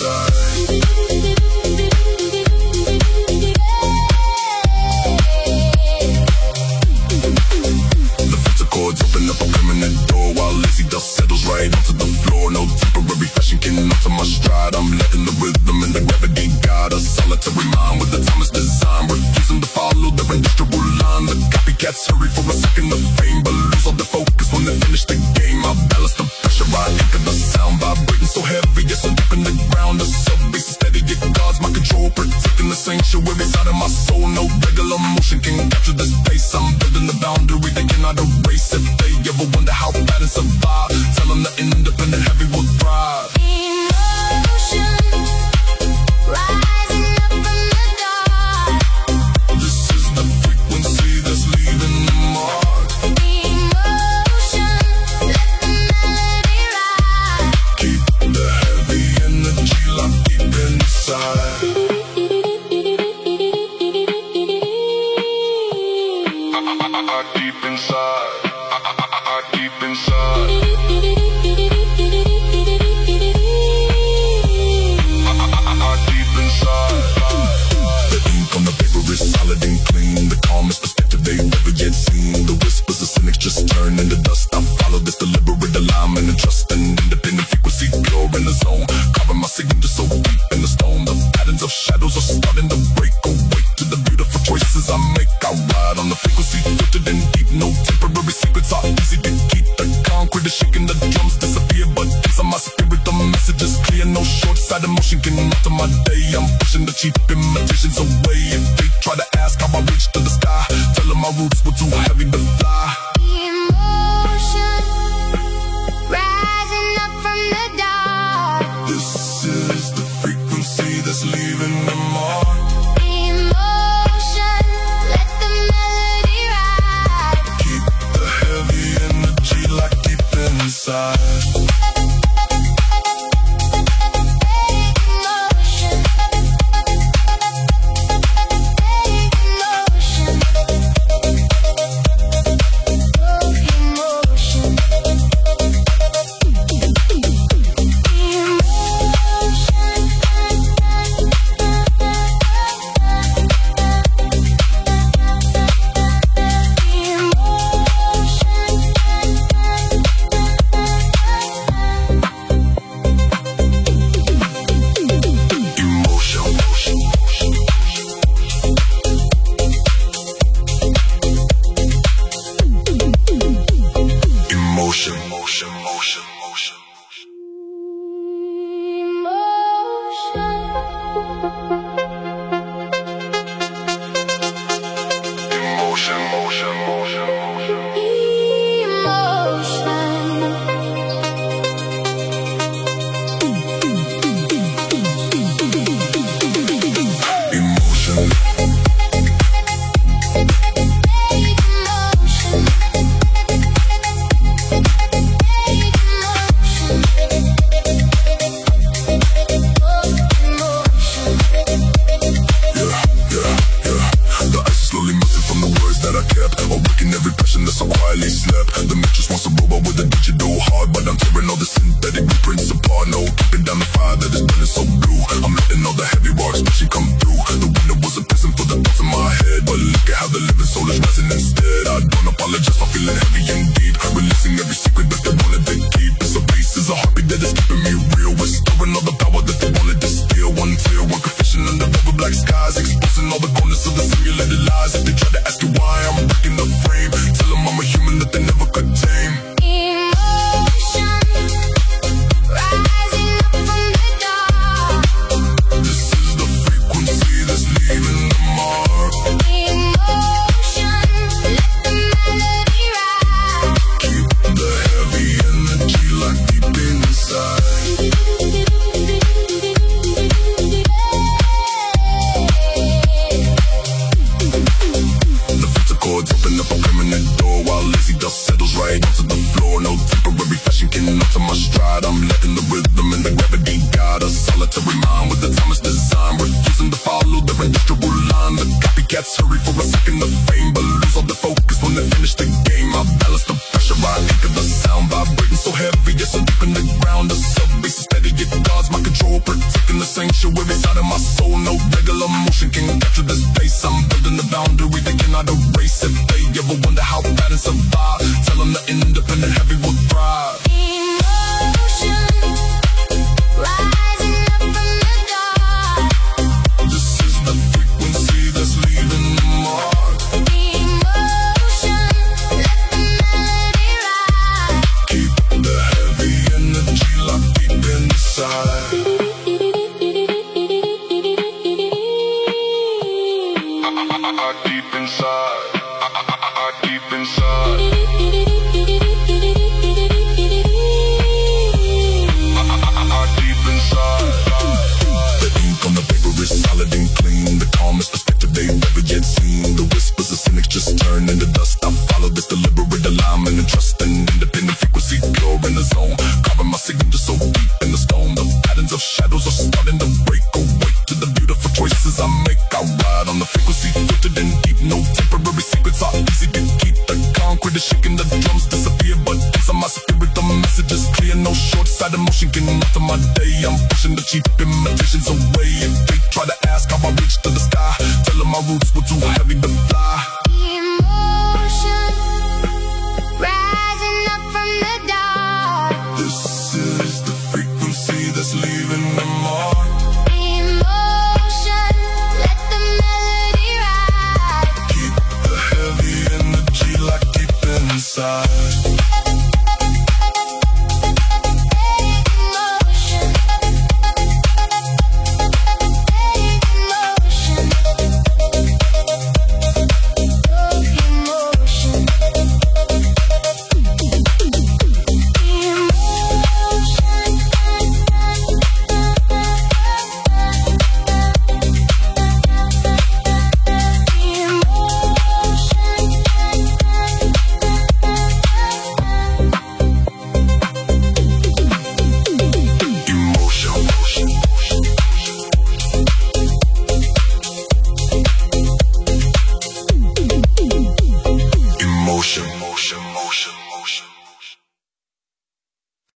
So heavy, yes, I'm deep in the ground. The sub bass is steady, it guards my control, protecting making the sanctuary side of my soul. No regular motion can capture this pace. I'm building the boundary they cannot erase. If they ever wonder how bad and survive, tell them the independent heavy will thrive. Emotion, rising up from the dark. This is the frequency that's leaving the mark. Emotion, let the melody ride. Keep the heavy energy locked deep inside. Deep inside, deep inside. Deep inside. The ink on the paper is solid and clean. The calmest perspective they've ever yet seen. The whispers of cynics just turn into dust. I follow this deliberate alignment and trust an independent frequency, pure in the zone. Carving my signature so deep in the stone. The patterns of shadows are starting to break away to the beautiful choices I make. I ride on the frequency, filtered in deep. No temporary secrets are easy to keep. The concrete is shaking, the drums disappear, but inside my spirit the message is clear. No short-sighted motion can alter my day. I'm pushing the cheap imitations away. If they try to ask how I reached to the sky, tell them my roots were too heavy to fly. Emotion, rising up from the dark. This is the frequency that's leaving the mark.